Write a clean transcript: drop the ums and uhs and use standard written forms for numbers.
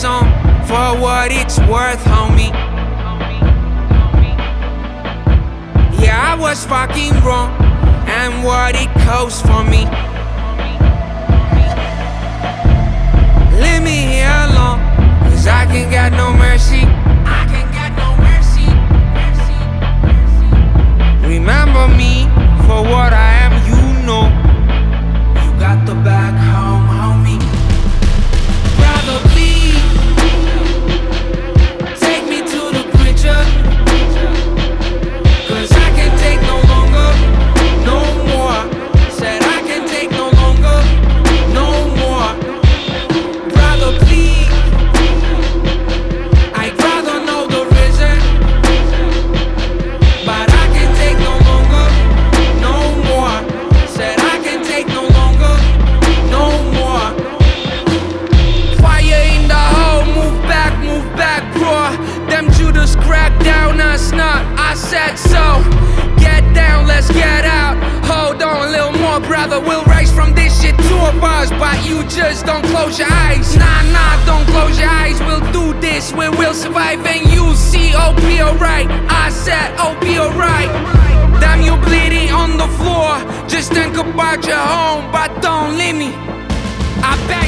song for what it's worth, homie. Yeah, I was fucking wrong, and what it costs for me. Leave me here alone, 'cause I can get no mercy. I can get no mercy. Remember me for what I am, you know. You got the back home, homie. Brother, please take me to the preacher, 'cause I can take no longer, no more. Said I can take no longer, no more. Brother, please, I'd rather know the reason, but I can take no longer, no more. Said I can take no longer, no more. Fire in the hole, move back, bro. Them Judas cracked down us not, I said so. Get down, let's get out. Hold on a little more, brother. We'll rise from this shit, two of us, but you just don't close your eyes. Nah, don't close your eyes. We'll do this, we will survive, and you'll see. Oh, be alright. I said, oh, be alright. Damn, you bleeding on the floor. Just think about your home, but don't leave me. I bet